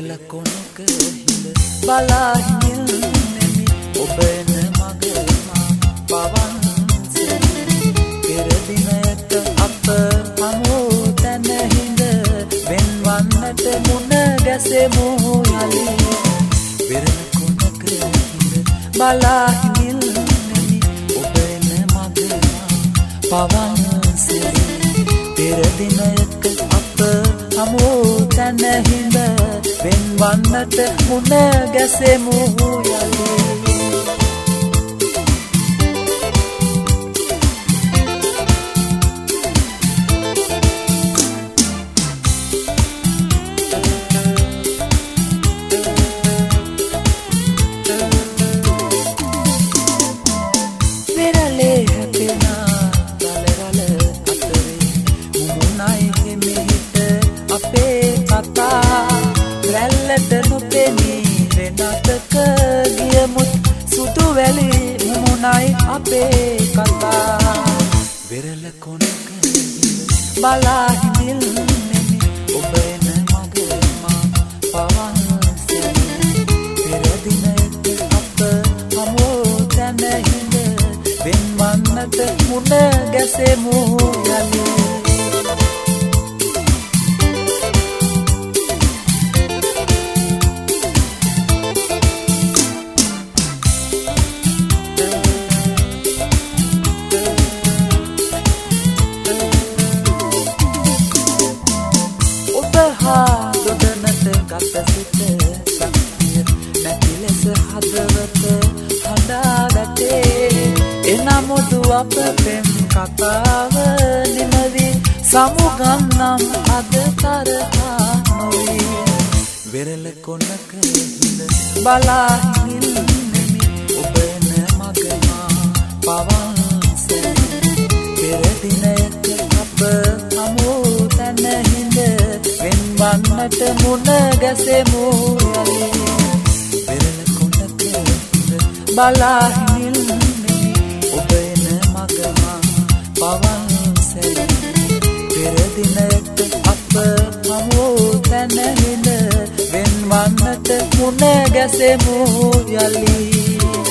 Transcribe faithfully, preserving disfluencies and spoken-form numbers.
වෙරළ කොනක හිඳ බලා හිඳෙමි ඔබ එන මග මා පවන්සේ පෙර දිනයක අප හමු තැන හිඳ වෙන්වන්නට මුණ ගැසෙමු යලි වෙරළ කොනක හිඳ බලා හිඳෙමි ඔබ එන මග මා පවන්සේ පෙර දිනයක අප හමු තැන හිඳ වෙන්වන්නට මුණ ගැසෙමු යලි වෙරළේ හැපෙනා රළ රළ අතරේ මුමුණයි හිමිහිට අපේ කතා රැල්ලට නොපෙනී වෙනතක ගියමුත් සුදු වැලි මුමුණයි අපේ කතා වෙරළ කොනක බලා හිඳිල්නෙමි ඔබ එන මග මා පවන්සේ පෙර දිනයක අප හමු තැන හිඳ වෙන්වන්නට මුණ ගැසෙමු යලි දොඩනට ගත සිට සක්තිය නැති ලෙස හදවත හඬා වැටේ එනමුදු අප පෙම් කතාව නිමවි සමුගන්නම් අද තරහා නොවේ වෙරළ කොනක හිඳ බලා හිඳින්නෙමි ඔබ එන මග මා පවන්සේ පෙර දිනයක අප හමු තැන හිඳ වෙන්වන්නට මුණ ගැසෙමු යලි වෙරළ කොනක හිඳ බලා හිඳින්නෙමි ඔබ එන මග මා පවන්සේ පෙර දිනයක අප හමු තැන හිඳ වෙන්වන්නට මුණ ගැසෙමු යලි